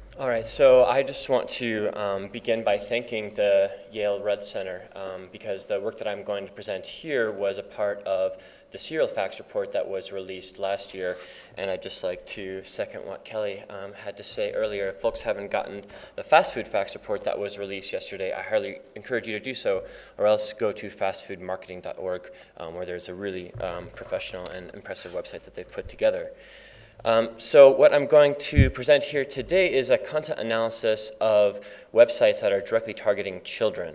All right, so I just want to begin by thanking the Yale Rudd Center because the work that I'm going to present here was a part of the Cereal Facts report that was released last year. And I'd just like to second what Kelly had to say earlier. If folks haven't gotten the Fast Food Facts report that was released yesterday, I highly encourage you to do so, or else go to fastfoodmarketing.org, where there's a really professional and impressive website that they've put together. So what I'm going to present here today is a content analysis of websites that are directly targeting children.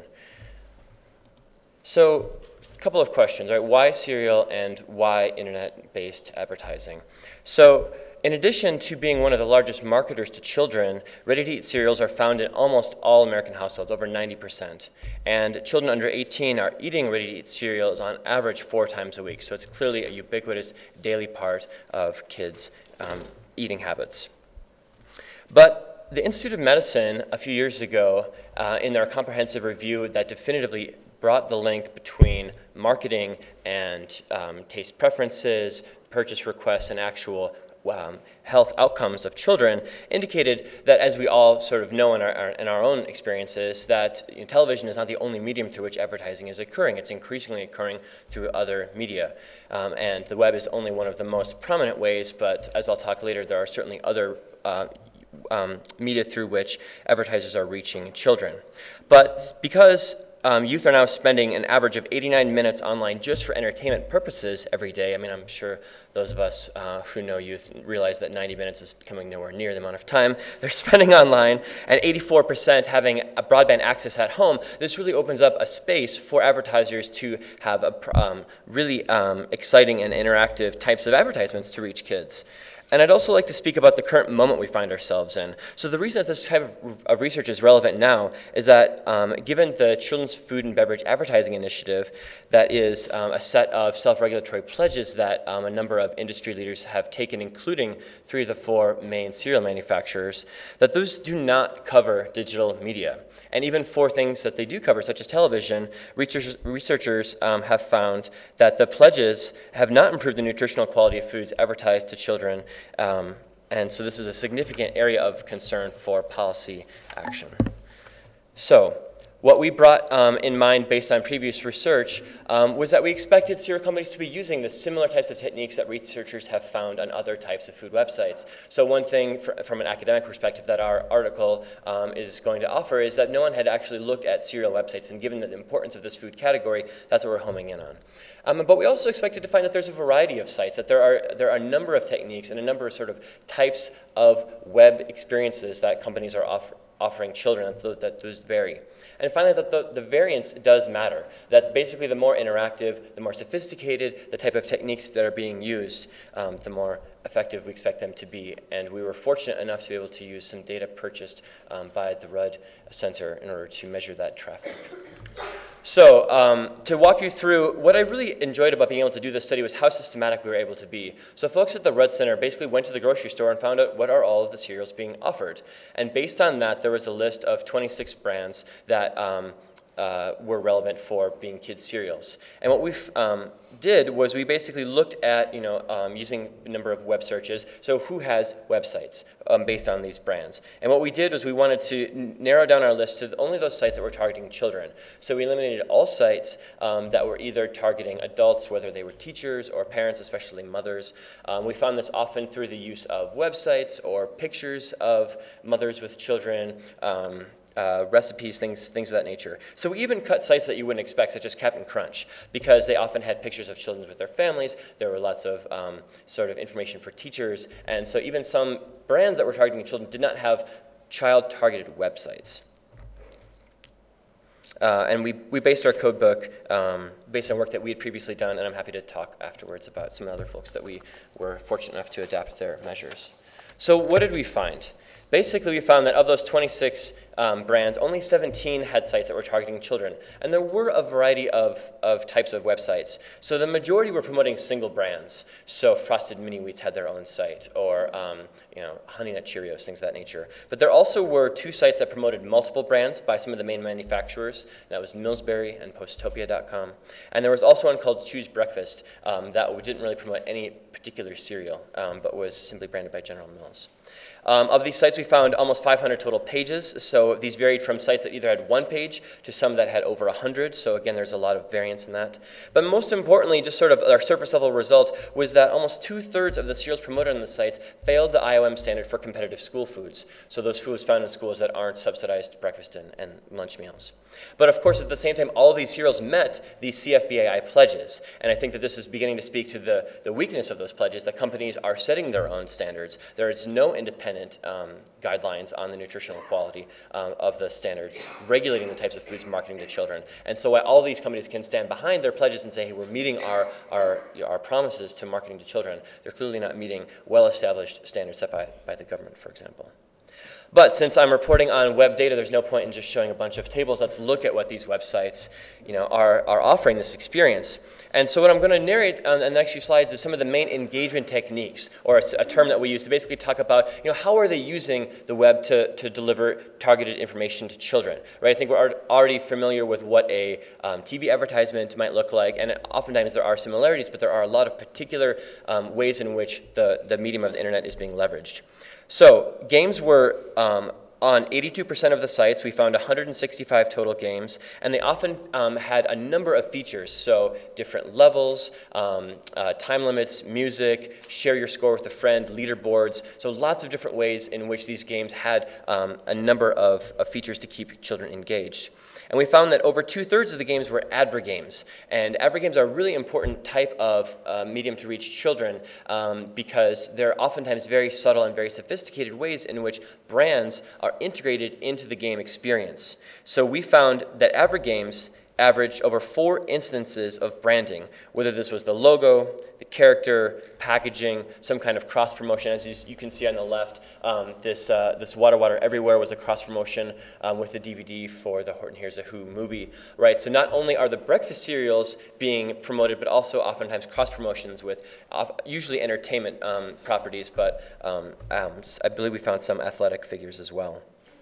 So a couple of questions, right? Why cereal and why internet-based advertising? So in addition to being one of the largest marketers to children, ready-to-eat cereals are found in almost all American households, over 90%. And children under 18 are eating ready-to-eat cereals on average 4 times a week. So it's clearly a ubiquitous daily part of kids' eating habits. But the Institute of Medicine a few years ago, in their comprehensive review that definitively brought the link between marketing and taste preferences, purchase requests, and actual health outcomes of children, indicated that, as we all sort of know in our own experiences, that television is not the only medium through which advertising is occurring. It's increasingly occurring through other media. And the web is only one of the most prominent ways, but as I'll talk later, there are certainly other media through which advertisers are reaching children. But because youth are now spending an average of 89 minutes online just for entertainment purposes every day. I mean, I'm sure those of us who know youth realize that 90 minutes is coming nowhere near the amount of time they're spending online, and 84% having a broadband access at home. This really opens up a space for advertisers to have really exciting and interactive types of advertisements to reach kids. And I'd also like to speak about the current moment we find ourselves in. So the reason that this type of research is relevant now is that given the Children's Food and Beverage Advertising Initiative, that is a set of self-regulatory pledges that a number of industry leaders have taken, including 3 of the 4 main cereal manufacturers, that those do not cover digital media. And even for things that they do cover, such as television, researchers have found that the pledges have not improved the nutritional quality of foods advertised to children. And so this is a significant area of concern for policy action. So what we brought in mind based on previous research was that we expected cereal companies to be using the similar types of techniques that researchers have found on other types of food websites. So one thing from an academic perspective that our article is going to offer is that no one had actually looked at cereal websites, and given the importance of this food category, that's what we're homing in on. But we also expected to find that there's a variety of sites, that there are a number of techniques and a number of sort of types of web experiences that companies are offering children, that those vary. And finally, that the variance does matter, that basically the more interactive, the more sophisticated the type of techniques that are being used, the more effective we expect them to be. And we were fortunate enough to be able to use some data purchased by the Rudd Center in order to measure that traffic. So to walk you through, what I really enjoyed about being able to do this study was how systematic we were able to be. So folks at the Rudd Center basically went to the grocery store and found out what are all of the cereals being offered. And based on that, there was a list of 26 brands that were relevant for being kids' cereals. And what we did was we basically looked at, using a number of web searches, so who has websites based on these brands. And what we did was we wanted to narrow down our list to only those sites that were targeting children. So we eliminated all sites that were either targeting adults, whether they were teachers or parents, especially mothers. We found this often through the use of websites or pictures of mothers with children, recipes, things of that nature. So we even cut sites that you wouldn't expect, such as Captain Crunch, because they often had pictures of children with their families. There were lots of sort of information for teachers. And so even some brands that were targeting children did not have child-targeted websites. And we based our code book based on work that we had previously done, and I'm happy to talk afterwards about some other folks that we were fortunate enough to adapt their measures. So what did we find? Basically, we found that of those 26 brands, only 17 had sites that were targeting children. And there were a variety of types of websites. So the majority were promoting single brands. So Frosted Mini Wheats had their own site, or Honey Nut Cheerios, things of that nature. But there also were 2 sites that promoted multiple brands by some of the main manufacturers. That was Millsberry and Postopia.com. And there was also one called Choose Breakfast that didn't really promote any particular cereal, but was simply branded by General Mills. Of these sites, we found almost 500 total pages. So these varied from sites that either had one page to some that had over 100. So again, there's a lot of variance in that. But most importantly, just sort of our surface level result was that almost 2/3 of the cereals promoted on the sites failed the IOM standard for competitive school foods. So those foods found in schools that aren't subsidized breakfast and lunch meals. But of course, at the same time, all of these cereals met these CFBAI pledges. And I think that this is beginning to speak to the weakness of those pledges, that companies are setting their own standards. There is no independent guidelines on the nutritional quality of the standards, regulating the types of foods marketing to children. And so while all these companies can stand behind their pledges and say, hey, we're meeting our promises to marketing to children, they're clearly not meeting well-established standards set by the government, for example. But since I'm reporting on web data, there's no point in just showing a bunch of tables. Let's look at what these websites are offering this experience. And so what I'm going to narrate on the next few slides is some of the main engagement techniques, or a term that we use to basically talk about how are they using the web to deliver targeted information to children. Right? I think we're already familiar with what a TV advertisement might look like, and oftentimes there are similarities, but there are a lot of particular ways in which the medium of the internet is being leveraged. So games were on 82% of the sites. We found 165 total games, and they often had a number of features. So different levels, time limits, music, share your score with a friend, leaderboards. So lots of different ways in which these games had a number of features to keep children engaged. And we found that over 2/3 of the games were advert games. And advert games are a really important type of medium to reach children because they're oftentimes very subtle and very sophisticated ways in which brands are integrated into the game experience. So we found that advert games averaged over 4 instances of branding, whether this was the logo, the character, packaging, some kind of cross-promotion. As you can see on the left, this Water Everywhere was a cross-promotion with the DVD for the Horton Hears a Who movie, right? So not only are the breakfast cereals being promoted, but also oftentimes cross-promotions with usually entertainment properties, but I believe we found some athletic figures as well.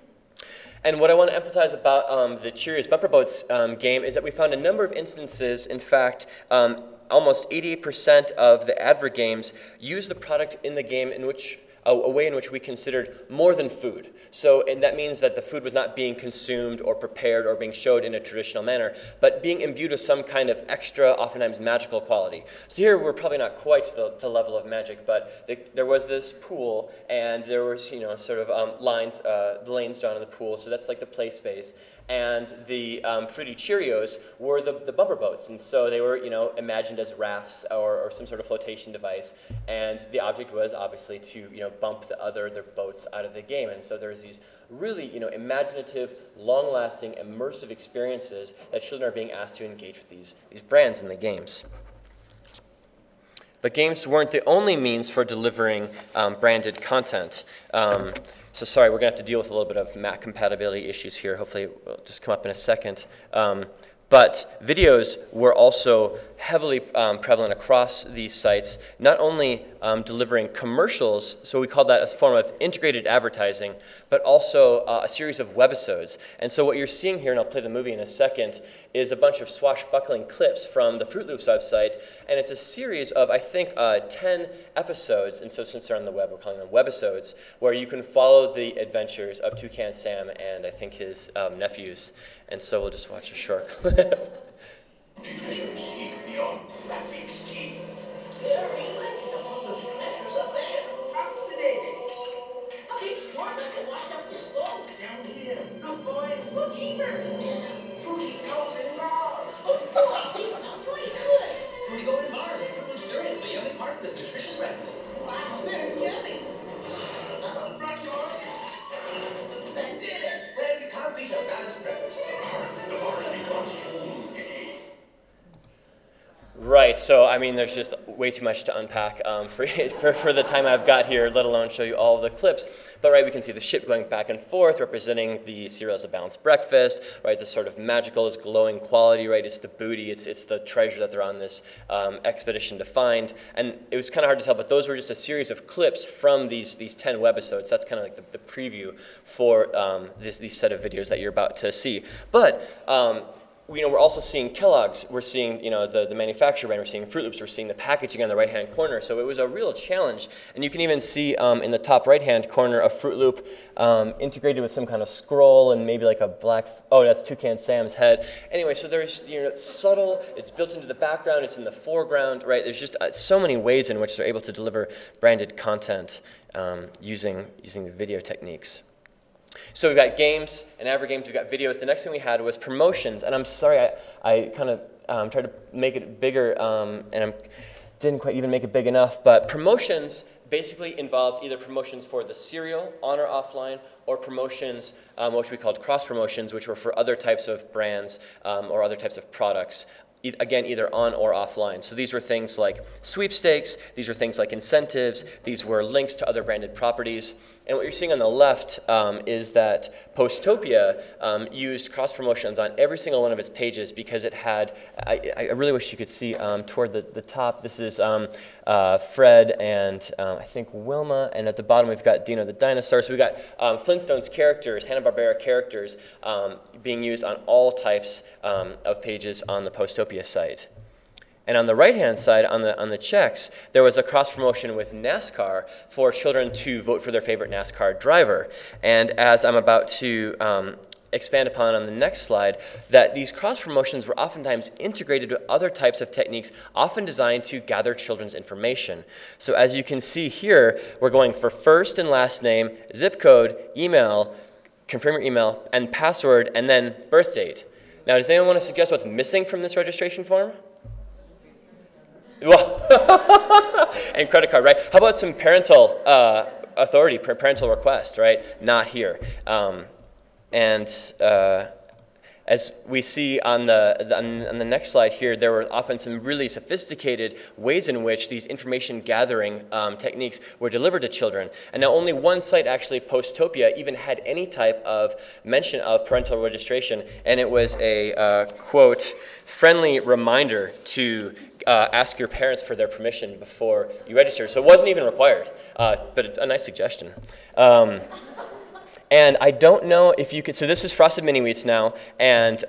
And what I want to emphasize about the Cheerios Bumper Boats game is that we found a number of instances, in fact, almost 88% of the advert games use the product in the game in which a way in which we considered more than food. So, and that means that the food was not being consumed or prepared or being showed in a traditional manner, but being imbued with some kind of extra, oftentimes magical quality. So here we're probably not quite to the level of magic, but there was this pool, and there was sort of lanes drawn in the pool. So that's like the play space. And the Fruity Cheerios were the bumper boats, and so they were imagined as rafts or some sort of flotation device. And the object was obviously to bump the other boats out of the game. And so there's these really imaginative, long-lasting, immersive experiences that children are being asked to engage with these brands in the games. But games weren't the only means for delivering branded content. So sorry, we're going to have to deal with a little bit of Mac compatibility issues here. Hopefully it will just come up in a second. But videos were also heavily prevalent across these sites, not only delivering commercials, so we call that a form of integrated advertising, but also a series of webisodes. And so what you're seeing here, and I'll play the movie in a second, is a bunch of swashbuckling clips from the Fruit Loops website, and it's a series of, I think, 10 episodes, and so since they're on the web, we're calling them webisodes, where you can follow the adventures of Toucan Sam and I think his nephews. And so we'll just watch a short clip. Treasures hid beyond graphics teeth. There reminds me of all those treasures up there. Approximating. Okay, Martha, go wind up this boat. Down here. Look, boys. Look, Keeper. Fruity golden bars. Oh, boy, these sound really good. Fruity Golden Bars and Fruit Loops cereal, the yummy part of this nutritious breakfast. Wow, they're yummy. Run, boys. They did it. Well, you can't beat a balanced breakfast. The bars become food. Right, so I mean, there's just way too much to unpack for the time I've got here, let alone show you all of the clips. But right, we can see the ship going back and forth, representing the cereal as a balanced breakfast. Right, this sort of magical, this glowing quality. Right, it's the booty, it's the treasure that they're on this expedition to find. And it was kind of hard to tell, but those were just a series of clips from these 10 webisodes. That's kind of like the preview for these set of videos that you're about to see. But we're also seeing Kellogg's, we're seeing, the manufacturer brand, we're seeing Fruit Loops, we're seeing the packaging on the right-hand corner. So it was a real challenge. And you can even see in the top right-hand corner a Fruit Loop integrated with some kind of scroll and maybe like a black, oh, that's Toucan Sam's head. Anyway, so there's, it's subtle, it's built into the background, it's in the foreground, right? There's just so many ways in which they're able to deliver branded content using the video techniques. So we've got games and AverGames, we've got videos. The next thing we had was promotions, and I'm sorry, I kind of tried to make it bigger, and I didn't quite even make it big enough, but promotions basically involved either promotions for the serial, on or offline, or promotions, which we called cross promotions, which were for other types of brands or other types of products. Again, either on or offline. So these were things like sweepstakes, these were things like incentives, these were links to other branded properties. And what you're seeing on the left is that Postopia used cross promotions on every single one of its pages because it had, I really wish you could see toward the top, this is Fred and I think Wilma, and at the bottom we've got Dino the dinosaur. So we've got Flintstones characters, Hanna-Barbera characters being used on all types of pages on the Postopia site. And on the right-hand side, on the checks, there was a cross-promotion with NASCAR for children to vote for their favorite NASCAR driver. And as I'm about to expand upon on the next slide, that these cross-promotions were oftentimes integrated with other types of techniques, often designed to gather children's information. So as you can see here, we're going for first and last name, zip code, email, confirm your email, and password, and then birth date. Now, does anyone want to suggest what's missing from this registration form? Well, and credit card, right? How about some parental authority, parental request, right? Not here. As we see on the next slide here, there were often some really sophisticated ways in which these information gathering techniques were delivered to children. And now only one site, actually, Postopia, even had any type of mention of parental registration, and it was a, quote, friendly reminder to ask your parents for their permission before you register. So it wasn't even required, but a nice suggestion. And I don't know if you could, so this is Frosted Mini Wheats now, and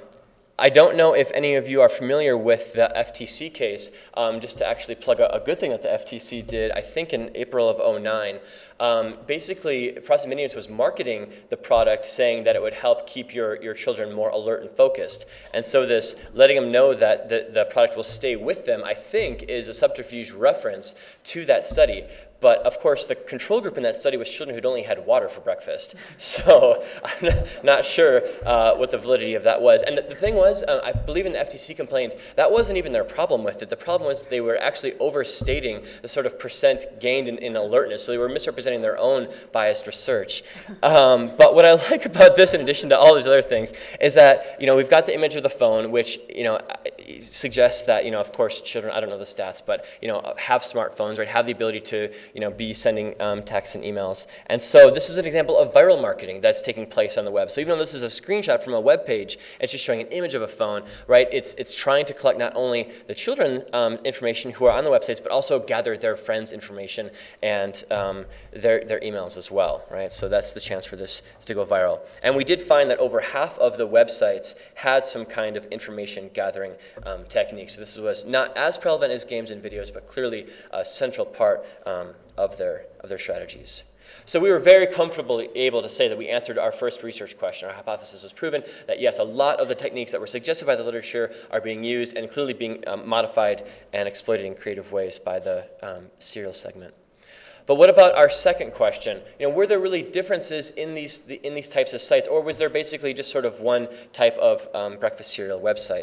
I don't know if any of you are familiar with the FTC case, just to actually plug a good thing that the FTC did, I think in April of '09. Basically, Frosted Mini Wheats was marketing the product, saying that it would help keep your children more alert and focused. And so this letting them know that the product will stay with them, I think, is a subterfuge reference to that study. But of course, the control group in that study was children who'd only had water for breakfast. So I'm not sure what the validity of that was. And the thing was, I believe in the FTC complaint, that wasn't even their problem with it. The problem was they were actually overstating the sort of percent gained in alertness. So they were misrepresenting their own biased research. But what I like about this, in addition to all these other things, is that we've got the image of the phone, which suggests that of course children, I don't know the stats, but have smartphones, right? Have the ability to be sending texts and emails. And so this is an example of viral marketing that's taking place on the web. So even though this is a screenshot from a web page, it's just showing an image of a phone, right? It's trying to collect not only the children information who are on the websites, but also gather their friends' information and their emails as well, right? So that's the chance for this to go viral. And we did find that over half of the websites had some kind of information gathering technique. So this was not as prevalent as games and videos, but clearly a central part of their strategies. So we were very comfortably able to say that we answered our first research question. Our hypothesis was proven that yes, a lot of the techniques that were suggested by the literature are being used and clearly being modified and exploited in creative ways by the serial segment. But what about our second question? Were there really differences in these types of sites, or was there basically just sort of one type of breakfast cereal website?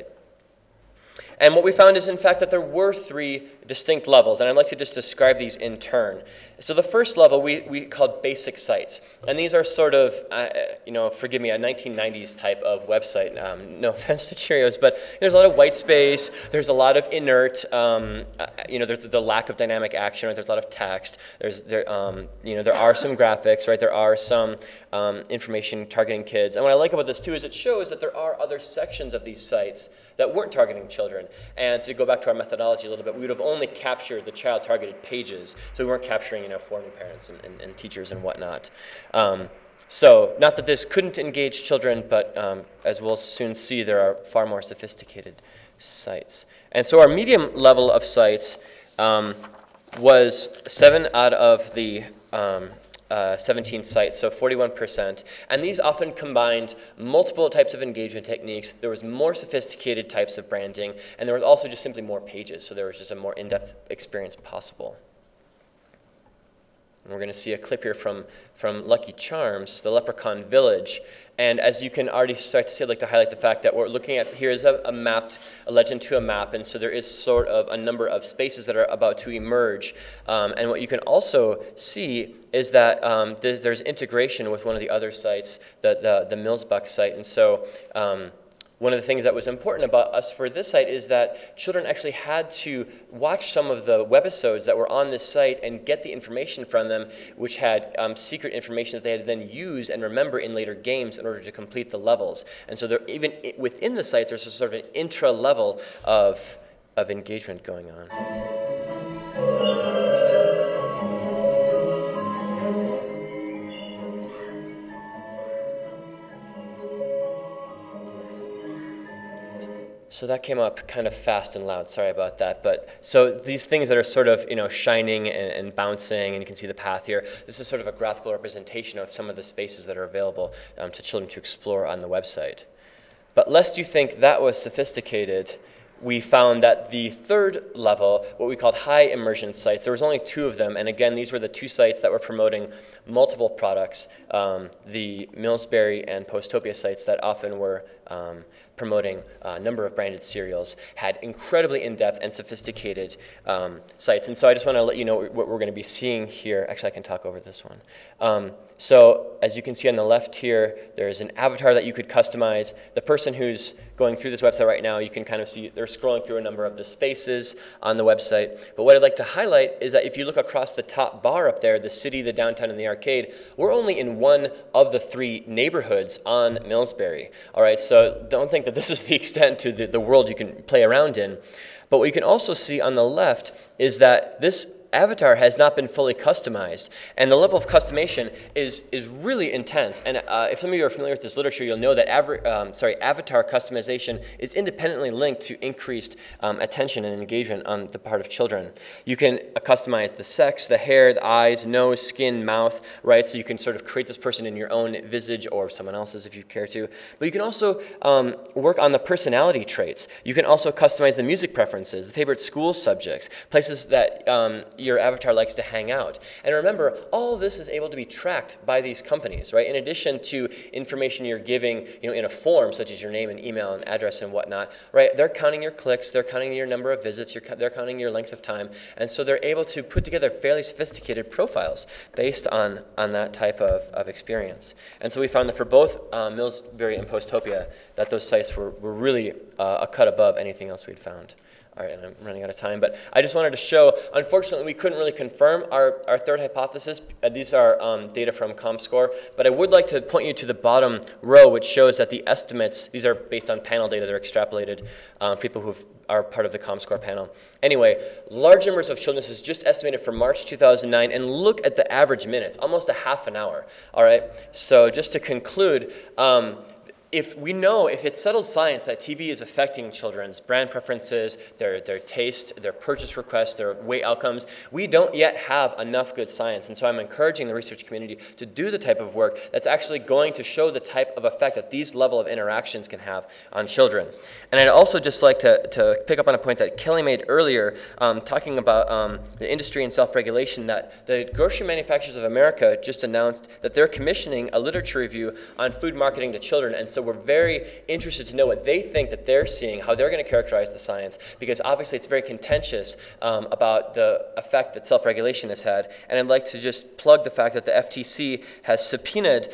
And what we found is, in fact, that there were three distinct levels, and I'd like to just describe these in turn. So the first level we called basic sites, and these are sort of, forgive me, a 1990s type of website. No offense to Cheerios, but there's a lot of white space. There's a lot of inert. There's the lack of dynamic action. Right? There's a lot of text. There are some graphics. Right? There are some information targeting kids. And what I like about this too is it shows that there are other sections of these sites that weren't targeting children. And to go back to our methodology a little bit, we would have only captured the child-targeted pages, so we weren't capturing, forming parents and teachers and whatnot. So not that this couldn't engage children, but as we'll soon see, there are far more sophisticated sites. And so our medium level of sites was 7 out of the 17 sites, so 41%. And these often combined multiple types of engagement techniques. There was more sophisticated types of branding, and there was also just simply more pages, so there was just a more in-depth experience possible. And we're going to see a clip here from Lucky Charms, the Leprechaun Village. And as you can already start to see, I'd like to highlight the fact that what we're looking at here is a legend to a map, and so there is sort of a number of spaces that are about to emerge. And what you can also see is that there's integration with one of the other sites, the Millsbuck site. And so one of the things that was important about us for this site is that children actually had to watch some of the webisodes that were on this site and get the information from them, which had secret information that they had to then use and remember in later games in order to complete the levels. And so even within the sites, there's a sort of an intra-level of engagement going on. So that came up kind of fast and loud. Sorry about that. But so these things that are sort of shining and bouncing, and you can see the path here. This is sort of a graphical representation of some of the spaces that are available to children to explore on the website. But lest you think that was sophisticated, we found that the third level, what we called high immersion sites, there was only 2 of them. And again, these were the 2 sites that were promoting multiple products, the Millsbury and Postopia sites that often were promoting a number of branded cereals, had incredibly in-depth and sophisticated sites. And so I just want to let you know what we're going to be seeing here. Actually, I can talk over this one. So as you can see on the left here, there's an avatar that you could customize. The person who's going through this website right now, you can kind of see they're scrolling through a number of the spaces on the website. But what I'd like to highlight is that if you look across the top bar up there, the city, the downtown, and the arcade, we're only in one of the 3 neighborhoods on Millsbury. All right, so don't think that this is the extent to the world you can play around in. But what you can also see on the left is that this avatar has not been fully customized, and the level of customization is really intense. And if some of you are familiar with this literature, you'll know that avatar customization is independently linked to increased attention and engagement on the part of children. You can customize the sex, the hair, the eyes, nose, skin, mouth, right? So you can sort of create this person in your own visage or someone else's if you care to. But you can also work on the personality traits. You can also customize the music preferences, the favorite school subjects, places that your avatar likes to hang out. And remember, all of this is able to be tracked by these companies, right? In addition to information you're giving, in a form such as your name and email and address and whatnot, right? They're counting your clicks, they're counting your number of visits, they're counting your length of time, and so they're able to put together fairly sophisticated profiles based on that type of experience. And so we found that for both Millsbury and Postopia, that those sites were really a cut above anything else we'd found. All right, and I'm running out of time, but I just wanted to show, unfortunately, we couldn't really confirm our third hypothesis. These are data from ComScore, but I would like to point you to the bottom row, which shows that the estimates, these are based on panel data, they're extrapolated, people who are part of the ComScore panel. Anyway, large numbers of children, this is just estimated for March 2009, and look at the average minutes, almost a half an hour, all right? So just to conclude, if it's settled science that TV is affecting children's brand preferences, their taste, their purchase requests, their weight outcomes, we don't yet have enough good science. And so I'm encouraging the research community to do the type of work that's actually going to show the type of effect that these level of interactions can have on children. And I'd also just like to pick up on a point that Kelly made earlier, talking about the industry and self-regulation, that the Grocery Manufacturers of America just announced that they're commissioning a literature review on food marketing to children. And so we're very interested to know what they think that they're seeing, how they're going to characterize the science, because obviously it's very contentious about the effect that self-regulation has had. And I'd like to just plug the fact that the FTC has subpoenaed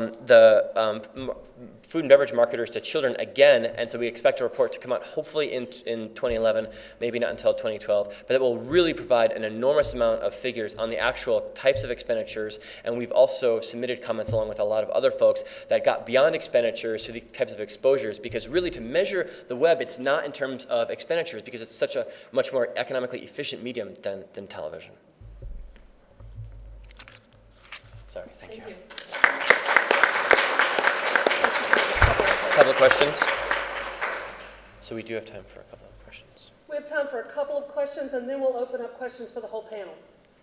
the food and beverage marketers to children again, and so we expect a report to come out hopefully in 2011, maybe not until 2012, but it will really provide an enormous amount of figures on the actual types of expenditures, and we've also submitted comments along with a lot of other folks that got beyond expenditures to the types of exposures, because really to measure the web, it's not in terms of expenditures, because it's such a much more economically efficient medium than television. Sorry, thank you. couple of questions. So we do have time for a couple of questions. We have time for a couple of questions, and then we'll open up questions for the whole panel.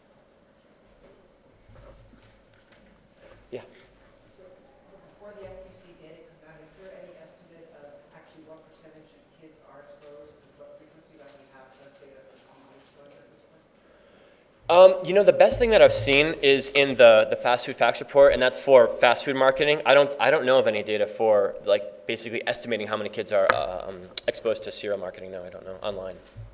Yeah. So before the FTC data comes out, is there any estimate of actually what percentage of kids are exposed and what frequency that we have enough data for online exposure at this point? You know, the best thing that I've seen is in the fast food facts report, and that's for fast food marketing. I don't know of any data for like basically estimating how many kids are exposed to cereal marketing. No, I don't know online.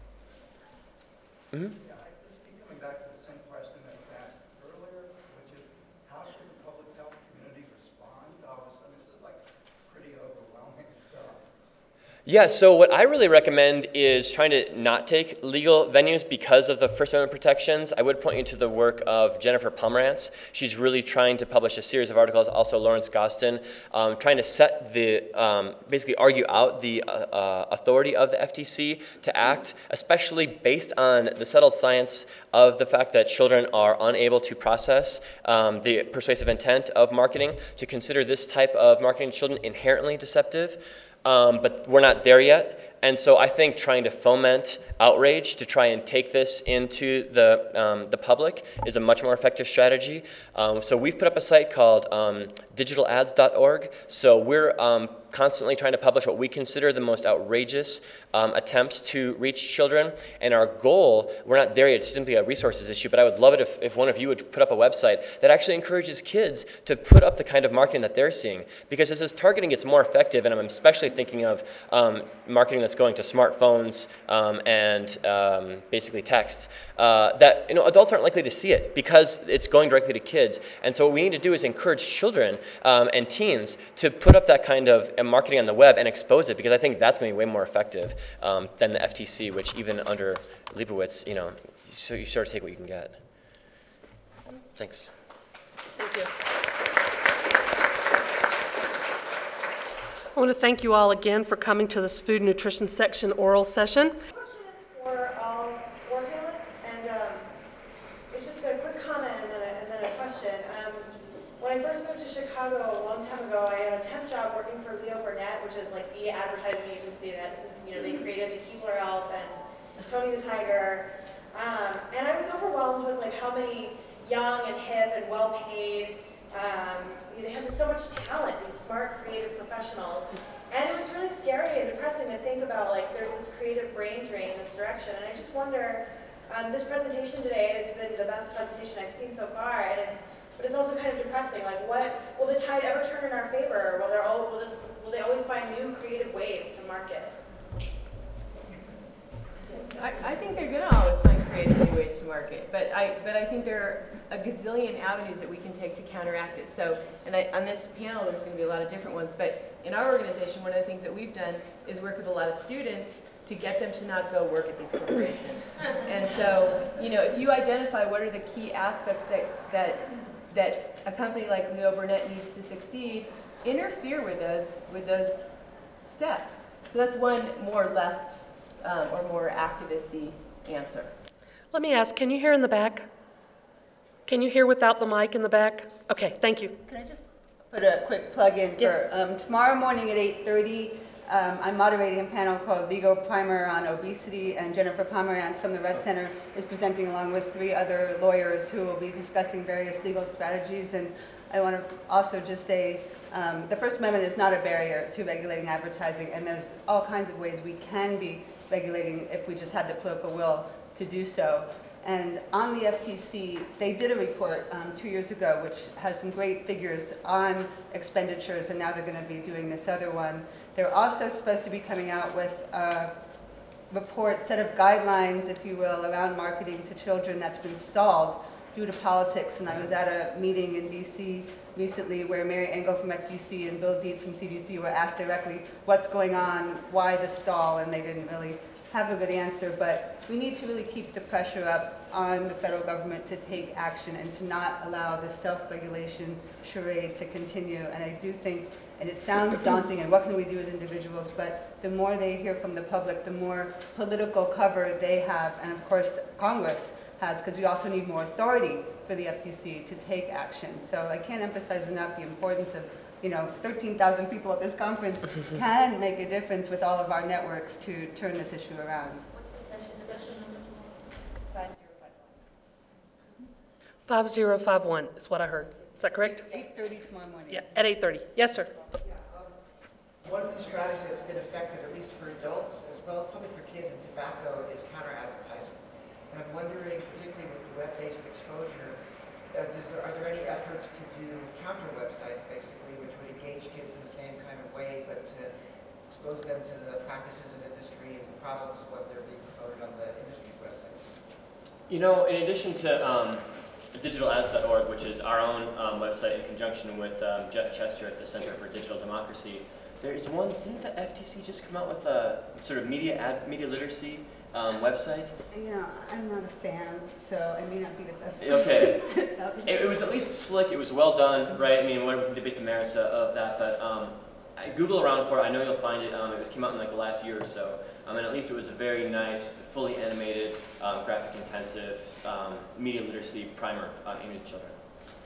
Mm-hmm. Yeah, I just keep coming back to the same question that was asked earlier, which is how should the public health community respond to all this? I mean, this is like pretty overwhelming stuff. Yeah, so what I really recommend is trying to not take legal venues because of the First Amendment protections. I would point you to the work of Jennifer Pomerantz. She's really trying to publish a series of articles, also Lawrence Gostin, trying to set basically argue out the authority of the FTC to act, especially based on the settled science of the fact that children are unable to process the persuasive intent of marketing, to consider this type of marketing to children inherently deceptive. But we're not there yet. And so I think trying to foment outrage to try and take this into the public is a much more effective strategy. So we've put up a site called digitalads.org. So we're constantly trying to publish what we consider the most outrageous attempts to reach children. And our goal, we're not there yet, it's simply a resources issue, but I would love it if one of you would put up a website that actually encourages kids to put up the kind of marketing that they're seeing. Because as this targeting gets more effective, and I'm especially thinking of marketing that's going to smartphones and basically texts, that adults aren't likely to see it because it's going directly to kids. And so what we need to do is encourage children and teens to put up that kind of marketing on the web and expose it, because I think that's going to be way more effective than the FTC, which even under Leibowitz, so you sort of take what you can get. Thanks. Thank you. I want to thank you all again for coming to this food nutrition section oral session. The question is for all four panelists, and it's just a quick comment and then a question. When I first moved to Chicago a long time ago, I had a temp job working for Leo Burnett, which is like the advertising agency that they created the Keebler Elf and Tony the Tiger, and I was overwhelmed with like how many young and hip and well-paid. They have so much talent, these smart, creative professionals. And it was really scary and depressing to think about, like, there's this creative brain drain in this direction. And I just wonder, this presentation today has been the best presentation I've seen so far, but it's also kind of depressing. Like, will the tide ever turn in our favor? Will they always find new creative ways to market? I think they're going to always find creative new ways to market, but I think there are a gazillion avenues that we can take to counteract it. So, on this panel, there's going to be a lot of different ones, but in our organization, one of the things that we've done is work with a lot of students to get them to not go work at these corporations. And so, if you identify what are the key aspects that a company like Leo Burnett needs to succeed, interfere with those steps. So that's one more left or more activist-y answer. Let me ask, can you hear in the back? Can you hear without the mic in the back? Okay, thank you. Can I just put a quick plug in for tomorrow morning at 8:30? I'm moderating a panel called Legal Primer on Obesity, and Jennifer Pomerantz from the Rett Center is presenting along with 3 other lawyers who will be discussing various legal strategies. And I want to also just say the First Amendment is not a barrier to regulating advertising, and there's all kinds of ways we can be regulating if we just had the political will to do so. And on the FTC, they did a report 2 years ago, which has some great figures on expenditures, and now they're going to be doing this other one. They're also supposed to be coming out with a set of guidelines, if you will, around marketing to children that's been stalled due to politics. And I was at a meeting in D.C. recently where Mary Engel from FTC and Bill Dietz from CDC were asked directly what's going on, why the stall, and they didn't really have a good answer. But we need to really keep the pressure up on the federal government to take action and to not allow this self-regulation charade to continue. And I do think, and it sounds daunting, and what can we do as individuals, but the more they hear from the public, the more political cover they have, and of course Congress has, because we also need more authority for the FTC to take action. So I can't emphasize enough the importance of, 13,000 people at this conference can make a difference with all of our networks to turn this issue around. What's the session number? 5051 is what I heard. Is that correct? 8:30 tomorrow morning. Yeah, at 8:30. Yes, sir. One of the strategies that's been effective, at least for adults, as well as probably for kids in tobacco, is counter-advertising. And I'm wondering, particularly with the web-based exposure, are there any efforts to do counter websites, basically, which would engage kids in the same kind of way, but to expose them to the practices of industry and the problems of what they're being promoted on the industry's websites? You know, in addition to digitalads.org, which is our own website in conjunction with Jeff Chester at the Center for Digital Democracy, there is one. Didn't the FTC just come out with a sort of media literacy website? I'm not a fan, so I may not be the best. Okay. It was at least slick. It was well done, right? I mean, we can debate the merits of that, but I Google around for it. I know you'll find it. It came out in like the last year or so. And at least it was a very nice, fully animated, graphic-intensive media literacy primer aimed at children.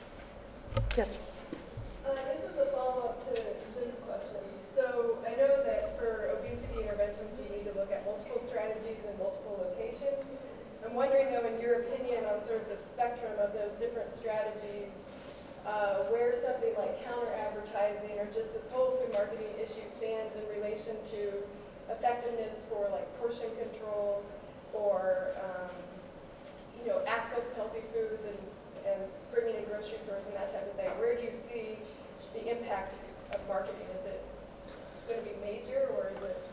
Yes. This is a follow-up to Jim's question. So I know that for obesity interventions, we need to look at multiple strategies in multiple locations. I'm wondering, though, in your opinion on sort of the spectrum of those different strategies, where something like counter-advertising or just this whole food marketing issue stands in relation to effectiveness for like portion control or access to healthy foods and bringing in grocery stores and that type of thing. Where do you see the impact of marketing? Is it going to be major or is it?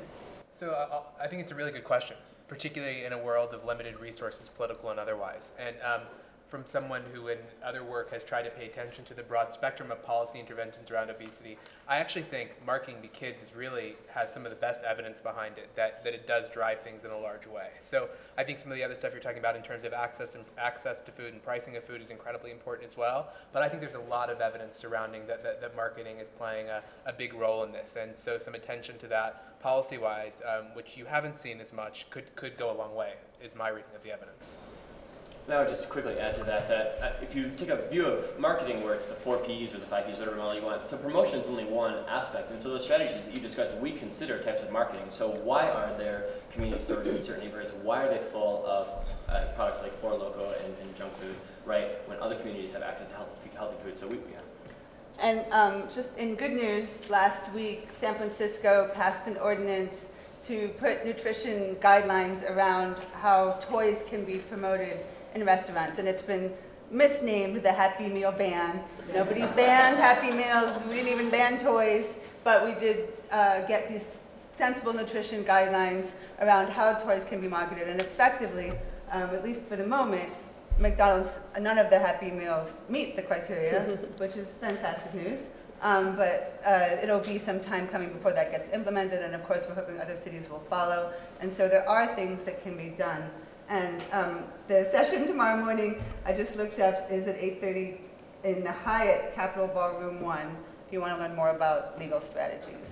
So I think it's a really good question, particularly in a world of limited resources, political and otherwise. And from someone who in other work has tried to pay attention to the broad spectrum of policy interventions around obesity, I actually think marketing to kids has some of the best evidence behind it, that it does drive things in a large way. So I think some of the other stuff you're talking about in terms of access to food and pricing of food is incredibly important as well. But I think there's a lot of evidence surrounding that marketing is playing a big role in this. And so some attention to that policy-wise, which you haven't seen as much, could go a long way, is my reading of the evidence. And I would just quickly add to that if you take a view of marketing where it's the 4 Ps or the 5 Ps, whatever model you want, so promotion is only one aspect. And so those strategies that you discussed, we consider types of marketing. So why are there community stores in certain neighborhoods? Why are they full of products like Four Loko and junk food, right, when other communities have access to healthy food? So And just in good news, last week, San Francisco passed an ordinance to put nutrition guidelines around how toys can be promoted in restaurants, and it's been misnamed the Happy Meal ban. Nobody banned Happy Meals, we didn't even ban toys, but we did get these sensible nutrition guidelines around how toys can be marketed, and effectively, at least for the moment, McDonald's, none of the Happy Meals meet the criteria, which is fantastic news. But it'll be some time coming before that gets implemented, and of course we're hoping other cities will follow. And so there are things that can be done. And the session tomorrow morning, I just looked up, is at 8:30 in the Hyatt Capitol Ballroom 1, if you want to learn more about legal strategies.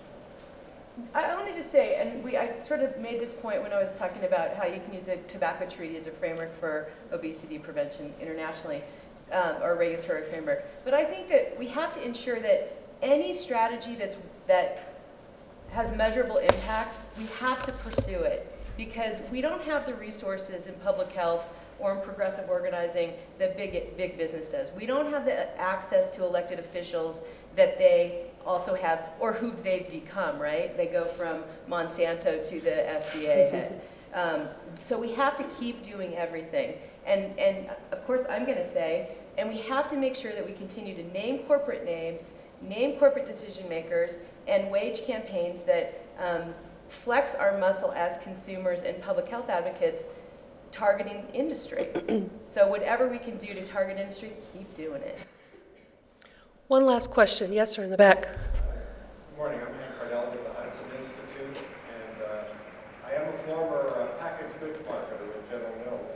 I want to just say, and I sort of made this point when I was talking about how you can use a tobacco treaty as a framework for obesity prevention internationally, or regulatory framework. But I think that we have to ensure that any strategy that has measurable impact, we have to pursue it, because we don't have the resources in public health or in progressive organizing that big business does. We don't have the access to elected officials that they also have, or who they've become, right? They go from Monsanto to the FDA head. So we have to keep doing everything. And of course, I'm going to say, and we have to make sure that we continue to name corporate names, name corporate decision makers, and wage campaigns that flex our muscle as consumers and public health advocates targeting industry. So whatever we can do to target industry, keep doing it. One last question. Yes, sir, in the back. Good morning. I'm Hank Cardell with the Hudson Institute, and I am a former packaged goods marketer with General Mills,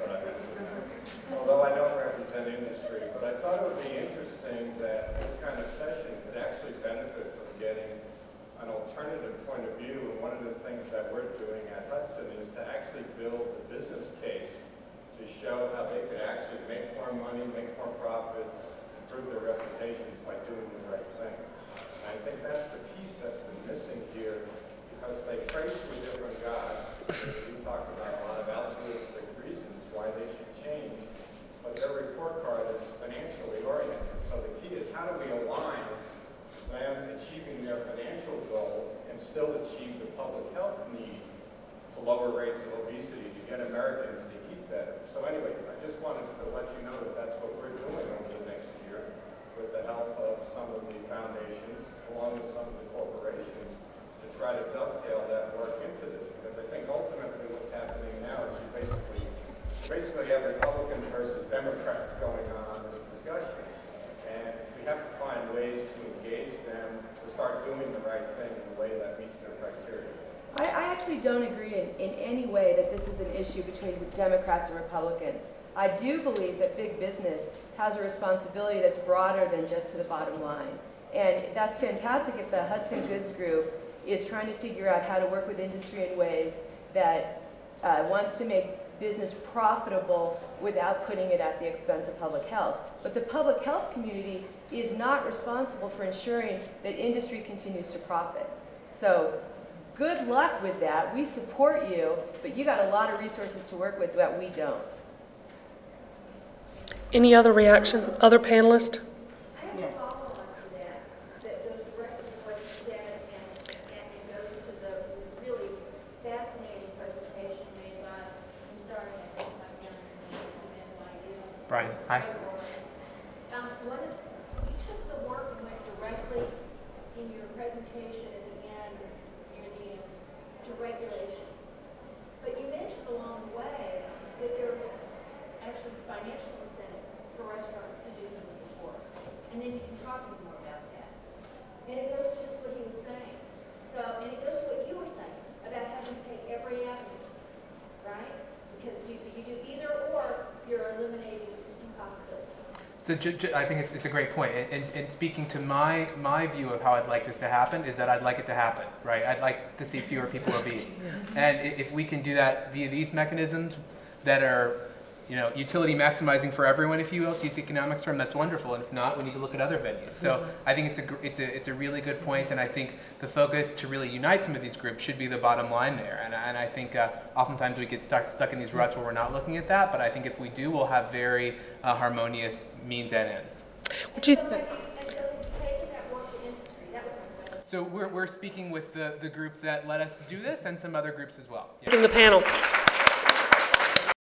although I don't represent industry. But I thought it would be interesting that this kind of session could actually benefit from getting an alternative point of view. And one of the things that we're doing at Hudson is to actually build a business case to show how they could actually make more money, make more profits, improve their reputations by doing the right thing. And I think that's the piece that's been missing here, because they pray to a different God. We talked about a lot of altruistic reasons why they should change, but their report card is financially oriented. So the key is, how do we align them achieving their financial goals and still achieve the public health need to lower rates of obesity, to get Americans to eat better. So anyway, I just wanted to let you know that that's what we're doing over the next year with the help of some of the foundations, along with some of the corporations, to try to dovetail that work into this. Because I think ultimately what's happening now is you basically have Republicans versus Democrats going on this discussion. And we have to find ways to engage them to start doing the right thing in a way that meets their criteria. I actually don't agree in any way that this is an issue between Democrats and Republicans. I do believe that big business has a responsibility that's broader than just to the bottom line. And that's fantastic if the Hudson Goods Group is trying to figure out how to work with industry in ways that wants to make business profitable without putting it at the expense of public health. But the public health community is not responsible for ensuring that industry continues to profit. So good luck with that. We support you, but you got a lot of resources to work with that we don't. Any other reaction? Other panelists? I have a follow-on to that goes directly to what you said, and it goes to the really fascinating presentation made by, I'm sorry, I think my name is NYU. Brian, hi. You took the work and went directly in your presentation at the end, near the end, to regulation. But you mentioned along the way that there are actually financial incentives for restaurants to do some of this work. And then you can talk more about that. And it goes to just what he was saying. So, and it goes to what you were saying about having to take every avenue, right? Because you do either or, you're eliminating some possibilities. So I think it's a great point. And speaking to my view of how I'd like this to happen is that I'd like it to happen, right? I'd like to see fewer people obese. And if we can do that via these mechanisms that are, utility maximizing for everyone, if you will, to use the economics term, that's wonderful. And if not, we need to look at other venues. So I think it's a really good point, and I think the focus to really unite some of these groups should be the bottom line there. And I think oftentimes we get stuck in these ruts where we're not looking at that, but I think if we do, we'll have very harmonious means and ends. So we're speaking with the group that let us do this and some other groups as well. Yeah. In the panel.